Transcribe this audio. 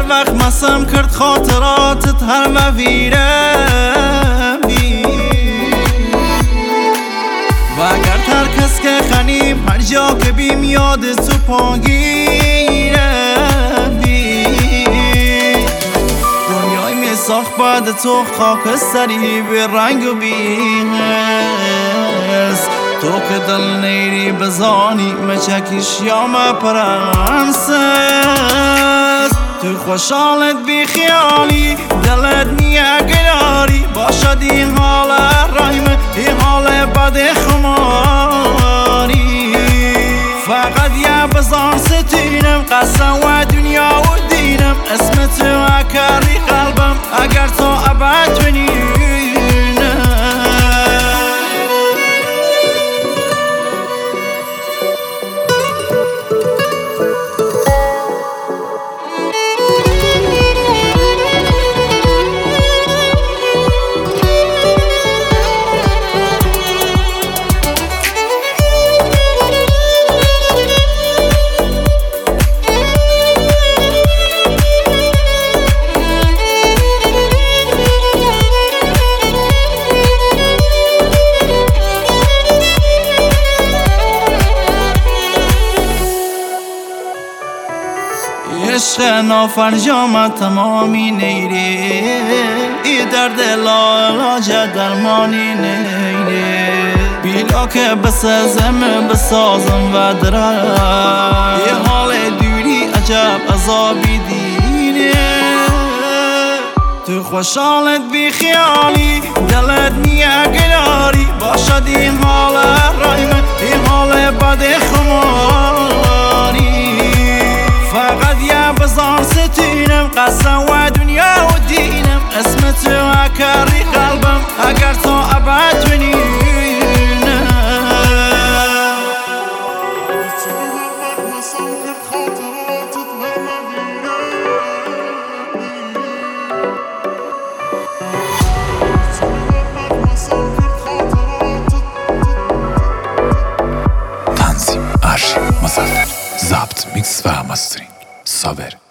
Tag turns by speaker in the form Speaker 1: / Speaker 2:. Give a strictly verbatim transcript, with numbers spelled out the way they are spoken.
Speaker 1: هر وقت مسم کرد خاطراتت هر مویرم بی و اگر هر کس که خنیم هر جا که بیم یاد تو پاگیرم بی دنیای می ساخت بعد تو خاکستری به رنگ و بی‌حس تو که دل نیری بزانی مچکیش یا مپرنسس تو خوشحالت بی خیالی دلت نیگراری باشد این حال رحمه این حال بد خماری فقط یه بزان ستینم قسم و دنیا و دینم اسم تو اکری قلبم اگر تو ابد بینیم عشق نافرجام تمامی نیره ای درد لاعلاج درمانی نیره بیلا که بسازم بسازم و درم ای حال دوری عجب عذابی دینه تو خوشحالت بی خیالی دلت نیگراری باشد این حال رحمه این حال بد خماری فقط یه بزار ستینم قسم و دنیا و دینم اسم تو اکری قلبم اگر تو ابد بینیم
Speaker 2: تنظیم ارشیو مظفر ضبط میکس و مسترینگ صابر